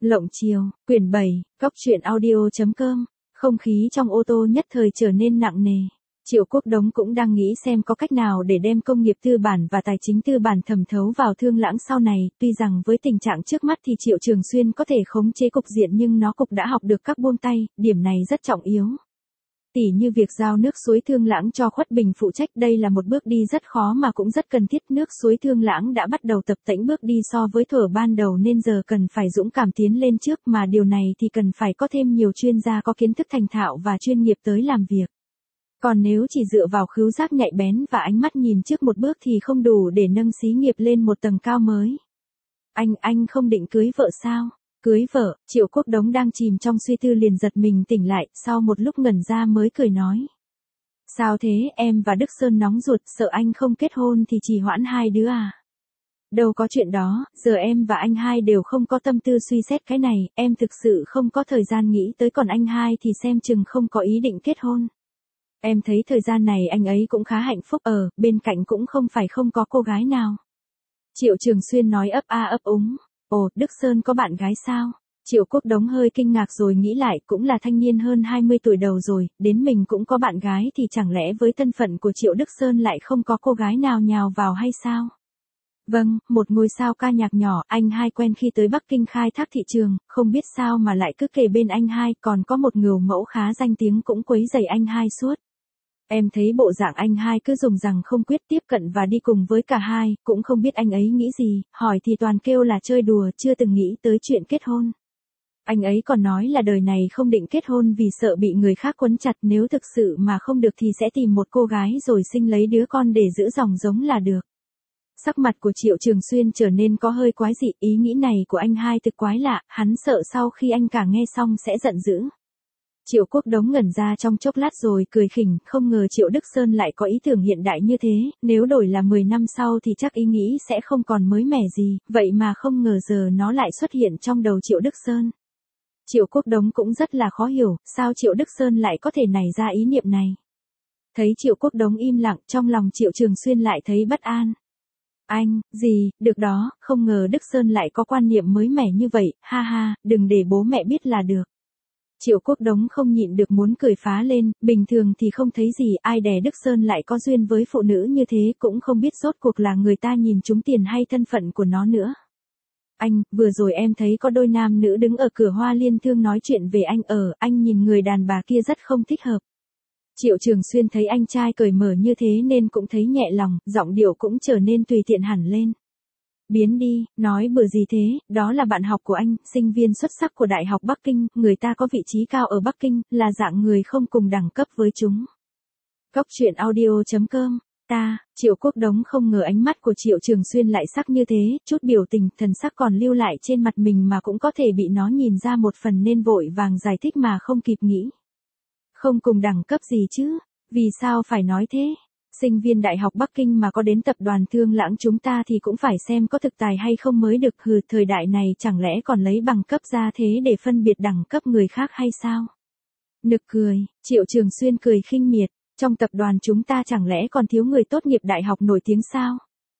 Lộng chiều, quyển 7, Cóc truyện audio.com. Không khí trong ô tô nhất thời trở nên nặng nề. Triệu Quốc Đống cũng đang nghĩ xem có cách nào để đem công nghiệp tư bản và tài chính tư bản thẩm thấu vào Thương Lãng sau này, tuy rằng với tình trạng trước mắt thì Triệu Trường Xuyên có thể khống chế cục diện nhưng nó cục đã học được các buông tay, điểm này rất trọng yếu. Tỉ như việc giao nước suối Thương Lãng cho Khuất Bình phụ trách, đây là một bước đi rất khó mà cũng rất cần thiết. Nước suối Thương Lãng đã bắt đầu tập tễnh bước đi so với thuở ban đầu nên giờ cần phải dũng cảm tiến lên trước, mà điều này thì cần phải có thêm nhiều chuyên gia có kiến thức thành thạo và chuyên nghiệp tới làm việc. Còn nếu chỉ dựa vào khứu giác nhạy bén và ánh mắt nhìn trước một bước thì không đủ để nâng xí nghiệp lên một tầng cao mới. Anh không định cưới vợ sao? Cưới vợ? Triệu Quốc Đống đang chìm trong suy tư liền giật mình tỉnh lại, sau một lúc ngẩn ra mới cười nói. Sao thế, em và Đức Sơn nóng ruột, sợ anh không kết hôn thì trì hoãn hai đứa à? Đâu có chuyện đó, giờ em và anh hai đều không có tâm tư suy xét cái này, em thực sự không có thời gian nghĩ tới, còn anh hai thì xem chừng không có ý định kết hôn. Em thấy thời gian này anh ấy cũng khá hạnh phúc, bên cạnh cũng không phải không có cô gái nào. Triệu Trường Xuyên nói ấp a ấp úng. Ồ, Đức Sơn có bạn gái sao? Triệu Quốc Đống hơi kinh ngạc rồi nghĩ lại, cũng là thanh niên hơn 20 tuổi đầu rồi, đến mình cũng có bạn gái thì chẳng lẽ với thân phận của Triệu Đức Sơn lại không có cô gái nào nhào vào hay sao? Vâng, một ngôi sao ca nhạc nhỏ, anh hai quen khi tới Bắc Kinh khai thác thị trường, không biết sao mà lại cứ kề bên anh hai, còn có một người mẫu khá danh tiếng cũng quấy rầy anh hai suốt. Em thấy bộ dạng anh hai cứ dùng rằng không quyết tiếp cận và đi cùng với cả hai, cũng không biết anh ấy nghĩ gì, hỏi thì toàn kêu là chơi đùa, chưa từng nghĩ tới chuyện kết hôn. Anh ấy còn nói là đời này không định kết hôn vì sợ bị người khác quấn chặt, nếu thực sự mà không được thì sẽ tìm một cô gái rồi sinh lấy đứa con để giữ dòng giống là được. Sắc mặt của Triệu Trường Xuyên trở nên có hơi quái dị, ý nghĩ này của anh hai thực quái lạ, hắn sợ sau khi anh cả nghe xong sẽ giận dữ. Triệu Quốc Đống ngẩn ra trong chốc lát rồi cười khỉnh, không ngờ Triệu Đức Sơn lại có ý tưởng hiện đại như thế, nếu đổi là 10 năm sau thì chắc ý nghĩ sẽ không còn mới mẻ gì, vậy mà không ngờ giờ nó lại xuất hiện trong đầu Triệu Đức Sơn. Triệu Quốc Đống cũng rất là khó hiểu, sao Triệu Đức Sơn lại có thể nảy ra ý niệm này. Thấy Triệu Quốc Đống im lặng, trong lòng Triệu Trường Xuyên lại thấy bất an. Anh, gì, được đó, không ngờ Đức Sơn lại có quan niệm mới mẻ như vậy, ha ha, đừng để bố mẹ biết là được. Triệu Quốc Đống không nhịn được muốn cười phá lên, bình thường thì không thấy gì, ai đè Đức Sơn lại có duyên với phụ nữ như thế, cũng không biết rốt cuộc là người ta nhìn trúng tiền hay thân phận của nó nữa. Anh, vừa rồi em thấy có đôi nam nữ đứng ở cửa Hoa Liên Thương nói chuyện về anh nhìn người đàn bà kia rất không thích hợp. Triệu Trường Xuyên thấy anh trai cởi mở như thế nên cũng thấy nhẹ lòng, giọng điệu cũng trở nên tùy tiện hẳn lên. Biến đi, nói bừa gì thế, đó là bạn học của anh, sinh viên xuất sắc của Đại học Bắc Kinh, người ta có vị trí cao ở Bắc Kinh, là dạng người không cùng đẳng cấp với chúng. Cóc truyện audio.com. Triệu Quốc Đống không ngờ ánh mắt của Triệu Trường Xuyên lại sắc như thế, chút biểu tình, thần sắc còn lưu lại trên mặt mình mà cũng có thể bị nó nhìn ra một phần nên vội vàng giải thích mà không kịp nghĩ. Không cùng đẳng cấp gì chứ, vì sao phải nói thế? Sinh viên Đại học Bắc Kinh mà có đến tập đoàn Thương Lãng chúng ta thì cũng phải xem có thực tài hay không mới được, thời đại này chẳng lẽ còn lấy bằng cấp ra thế để phân biệt đẳng cấp người khác hay sao? Nực cười, Triệu Trường Xuyên cười khinh miệt, trong tập đoàn chúng ta chẳng lẽ còn thiếu người tốt nghiệp đại học nổi tiếng sao?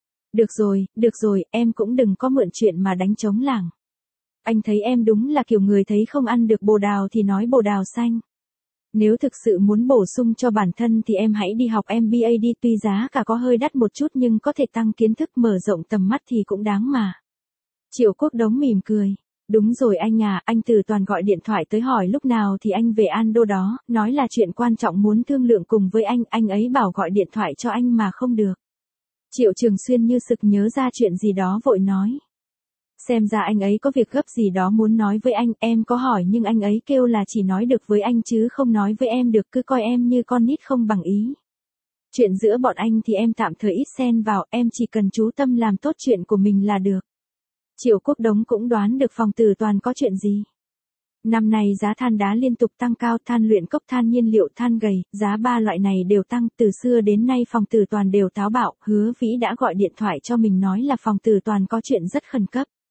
Được rồi, em cũng đừng có mượn chuyện mà đánh trống lảng. Anh thấy em đúng là kiểu người thấy không ăn được bồ đào thì nói bồ đào xanh. Nếu thực sự muốn bổ sung cho bản thân thì em hãy đi học MBA đi, tuy giá cả có hơi đắt một chút nhưng có thể tăng kiến thức, mở rộng tầm mắt thì cũng đáng mà. Triệu Quốc Đống mỉm cười. Đúng rồi anh à, anh Từ Toàn gọi điện thoại tới hỏi lúc nào thì anh về Ando đó, nói là chuyện quan trọng muốn thương lượng cùng với anh ấy bảo gọi điện thoại cho anh mà không được. Triệu Trường Xuyên như sực nhớ ra chuyện gì đó vội nói. Xem ra anh ấy có việc gấp gì đó muốn nói với anh, em có hỏi nhưng anh ấy kêu là chỉ nói được với anh chứ không nói với em được, cứ coi em như con nít không bằng ý. Chuyện giữa bọn anh thì em tạm thời ít xen vào, em chỉ cần chú tâm làm tốt chuyện của mình là được. Triệu Quốc Đống cũng đoán được phòng Từ Toàn có chuyện gì. Năm nay giá than đá liên tục tăng cao, than luyện cốc, than nhiên liệu, than gầy, giá ba loại này đều tăng, từ xưa đến nay phòng Từ Toàn đều táo bạo, Hứa Vĩ đã gọi điện thoại cho mình nói là phòng Từ Toàn có chuyện rất khẩn cấp.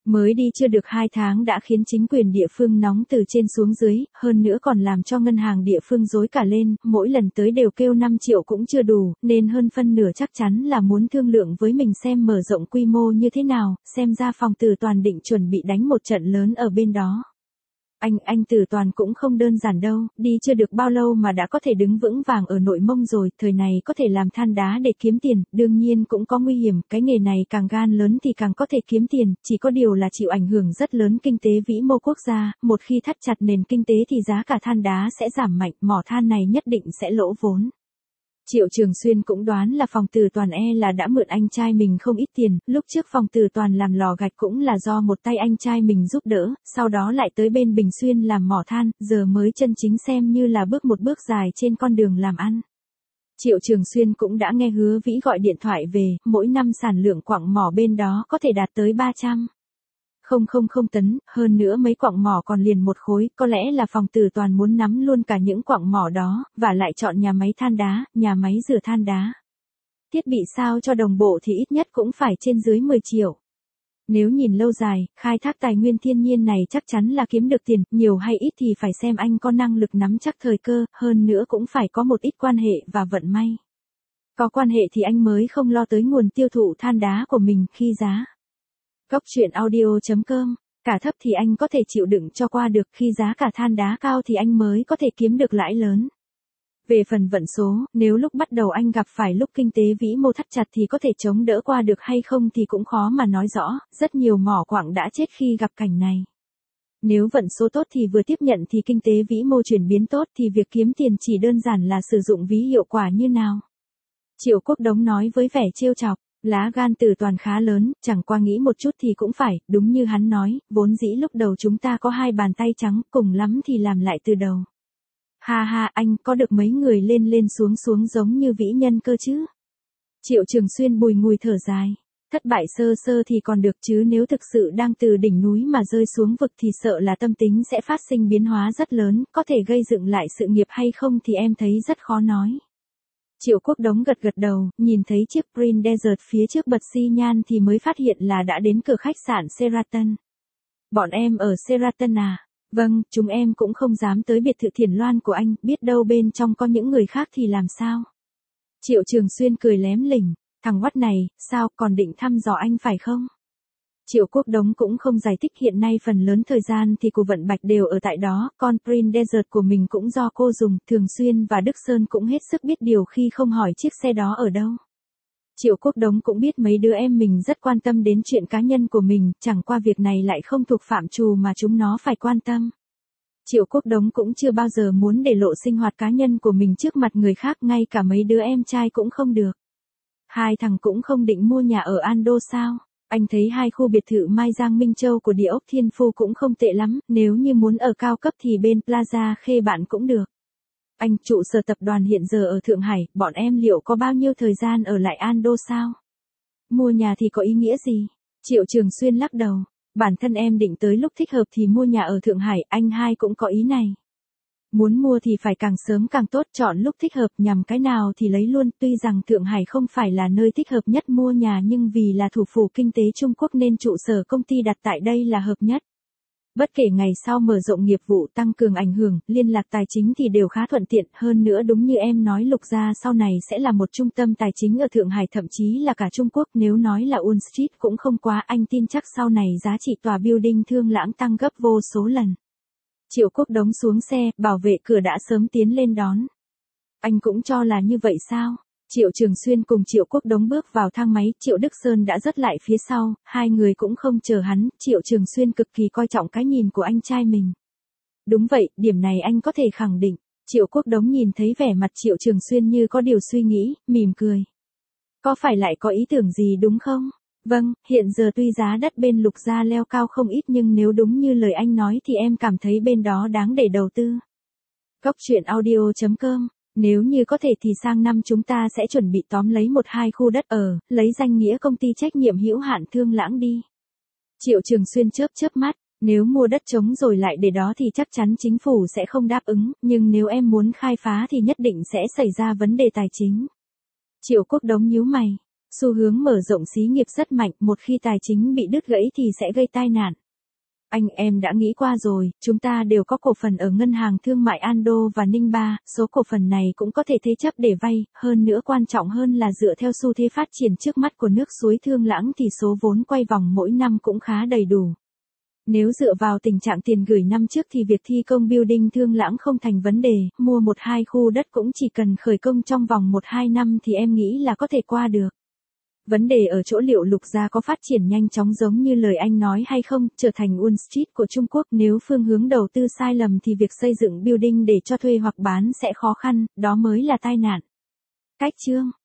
Mới đi chưa được 2 tháng đã khiến chính quyền địa phương nóng từ trên xuống dưới, hơn nữa còn làm cho ngân hàng địa phương rối cả lên, mỗi lần tới đều kêu 5 triệu cũng chưa đủ, nên hơn phân nửa chắc chắn là muốn thương lượng với mình xem mở rộng quy mô như thế nào, xem ra Phòng Tử Toàn định chuẩn bị đánh một trận lớn ở bên đó. Anh Tử Toàn cũng không đơn giản đâu, đi chưa được bao lâu mà đã có thể đứng vững vàng ở Nội Mông rồi, thời này có thể làm than đá để kiếm tiền, đương nhiên cũng có nguy hiểm, cái nghề này càng gan lớn thì càng có thể kiếm tiền, chỉ có điều là chịu ảnh hưởng rất lớn kinh tế vĩ mô quốc gia, một khi thắt chặt nền kinh tế thì giá cả than đá sẽ giảm mạnh, mỏ than này nhất định sẽ lỗ vốn. Triệu Trường Xuyên cũng đoán là Phòng Tử Toàn là đã mượn anh trai mình không ít tiền, lúc trước Phòng Tử Toàn làm lò gạch cũng là do một tay anh trai mình giúp đỡ, sau đó lại tới bên Bình Xuyên làm mỏ than, giờ mới chân chính xem như là bước một bước dài trên con đường làm ăn. Triệu Trường Xuyên cũng đã nghe Hứa Vĩ gọi điện thoại về, mỗi năm sản lượng quặng mỏ bên đó có thể đạt tới 300,000 tấn, hơn nữa mấy quặng mỏ còn liền một khối, có lẽ là Phòng Tử Toàn muốn nắm luôn cả những quặng mỏ đó, và lại chọn nhà máy than đá, nhà máy rửa than đá. Thiết bị sao cho đồng bộ thì ít nhất cũng phải trên dưới 10 triệu. Nếu nhìn lâu dài, khai thác tài nguyên thiên nhiên này chắc chắn là kiếm được tiền, nhiều hay ít thì phải xem anh có năng lực nắm chắc thời cơ, hơn nữa cũng phải có một ít quan hệ và vận may. Có quan hệ thì anh mới không lo tới nguồn tiêu thụ than đá của mình khi giá. Góc truyện audio.com, cả thấp thì anh có thể chịu đựng cho qua được, khi giá cả than đá cao thì anh mới có thể kiếm được lãi lớn. Về phần vận số, nếu lúc bắt đầu anh gặp phải lúc kinh tế vĩ mô thắt chặt thì có thể chống đỡ qua được hay không thì cũng khó mà nói rõ, rất nhiều mỏ quặng đã chết khi gặp cảnh này. Nếu vận số tốt thì vừa tiếp nhận thì kinh tế vĩ mô chuyển biến tốt thì việc kiếm tiền chỉ đơn giản là sử dụng ví hiệu quả như nào. Triệu Quốc Đống nói với vẻ trêu chọc. Lá gan Tử Toàn khá lớn, chẳng qua nghĩ một chút thì cũng phải, đúng như hắn nói, vốn dĩ lúc đầu chúng ta có 2 bàn tay trắng, cùng lắm thì làm lại từ đầu. Ha ha, anh có được mấy người lên lên xuống xuống giống như vĩ nhân cơ chứ? Triệu Trường Xuyên bùi ngùi thở dài. Thất bại sơ sơ thì còn được chứ nếu thực sự đang từ đỉnh núi mà rơi xuống vực thì sợ là tâm tính sẽ phát sinh biến hóa rất lớn, có thể gây dựng lại sự nghiệp hay không thì em thấy rất khó nói. Triệu Quốc Đống gật gật đầu, nhìn thấy chiếc Green Desert phía trước bật xi nhan thì mới phát hiện là đã đến cửa khách sạn Sheraton. Bọn em ở Sheraton à? Vâng, chúng em cũng không dám tới biệt thự Thiển Loan của anh, biết đâu bên trong có những người khác thì làm sao? Triệu Trường Xuyên cười lém lỉnh, thằng quắt này, sao còn định thăm dò anh phải không? Triệu Quốc Đống cũng không giải thích, hiện nay phần lớn thời gian thì cô Vận Bạch đều ở tại đó, con Green Desert của mình cũng do cô dùng, Thường Xuyên và Đức Sơn cũng hết sức biết điều khi không hỏi chiếc xe đó ở đâu. Triệu Quốc Đống cũng biết mấy đứa em mình rất quan tâm đến chuyện cá nhân của mình, chẳng qua việc này lại không thuộc phạm trù mà chúng nó phải quan tâm. Triệu Quốc Đống cũng chưa bao giờ muốn để lộ sinh hoạt cá nhân của mình trước mặt người khác, ngay cả mấy đứa em trai cũng không được. Hai thằng cũng không định mua nhà ở Ando sao? Anh thấy 2 khu biệt thự Mai Giang Minh Châu của Địa ốc Thiên Phu cũng không tệ lắm, nếu như muốn ở cao cấp thì bên Plaza Khê Bạn cũng được. Anh, trụ sở tập đoàn hiện giờ ở Thượng Hải, bọn em liệu có bao nhiêu thời gian ở lại Ando sao? Mua nhà thì có ý nghĩa gì? Triệu Trường Xuyên lắc đầu. Bản thân em định tới lúc thích hợp thì mua nhà ở Thượng Hải, anh hai cũng có ý này. Muốn mua thì phải càng sớm càng tốt, chọn lúc thích hợp, nhằm cái nào thì lấy luôn, tuy rằng Thượng Hải không phải là nơi thích hợp nhất mua nhà nhưng vì là thủ phủ kinh tế Trung Quốc nên trụ sở công ty đặt tại đây là hợp nhất. Bất kể ngày sau mở rộng nghiệp vụ, tăng cường ảnh hưởng, liên lạc tài chính thì đều khá thuận tiện, hơn nữa đúng như em nói, Lục Gia sau này sẽ là một trung tâm tài chính ở Thượng Hải, thậm chí là cả Trung Quốc, nếu nói là Wall Street cũng không quá, anh tin chắc sau này giá trị tòa building Thương Lãng tăng gấp vô số lần. Triệu Quốc Đống xuống xe, bảo vệ cửa đã sớm tiến lên đón. Anh cũng cho là như vậy sao? Triệu Trường Xuyên cùng Triệu Quốc Đống bước vào thang máy, Triệu Đức Sơn đã dắt lại phía sau, hai người cũng không chờ hắn, Triệu Trường Xuyên cực kỳ coi trọng cái nhìn của anh trai mình. Đúng vậy, điểm này anh có thể khẳng định. Triệu Quốc Đống nhìn thấy vẻ mặt Triệu Trường Xuyên như có điều suy nghĩ, mỉm cười. Có phải lại có ý tưởng gì đúng không? Vâng, hiện giờ tuy giá đất bên Lục Gia leo cao không ít nhưng nếu đúng như lời anh nói thì em cảm thấy bên đó đáng để đầu tư. Góc truyện audio.com. Nếu như có thể thì sang năm chúng ta sẽ chuẩn bị tóm lấy 1-2 khu đất ở, lấy danh nghĩa công ty trách nhiệm hữu hạn Thương Lãng đi. Triệu Trường Xuyên chớp chớp mắt, nếu mua đất trống rồi lại để đó thì chắc chắn chính phủ sẽ không đáp ứng, nhưng nếu em muốn khai phá thì nhất định sẽ xảy ra vấn đề tài chính. Triệu Quốc Đống nhíu mày. Xu hướng mở rộng xí nghiệp rất mạnh, một khi tài chính bị đứt gãy thì sẽ gây tai nạn. Anh em đã nghĩ qua rồi, chúng ta đều có cổ phần ở Ngân hàng Thương mại Ando và Ninh Ba, số cổ phần này cũng có thể thế chấp để vay, hơn nữa quan trọng hơn là dựa theo xu thế phát triển trước mắt của nước suối Thương Lãng thì số vốn quay vòng mỗi năm cũng khá đầy đủ. Nếu dựa vào tình trạng tiền gửi năm trước thì việc thi công building Thương Lãng không thành vấn đề, mua 1-2 khu đất cũng chỉ cần khởi công trong vòng 1-2 năm thì em nghĩ là có thể qua được. Vấn đề ở chỗ liệu Lục Gia có phát triển nhanh chóng giống như lời anh nói hay không, trở thành Wall Street của Trung Quốc. Nếu phương hướng đầu tư sai lầm thì việc xây dựng building để cho thuê hoặc bán sẽ khó khăn, đó mới là tai nạn. Cách chương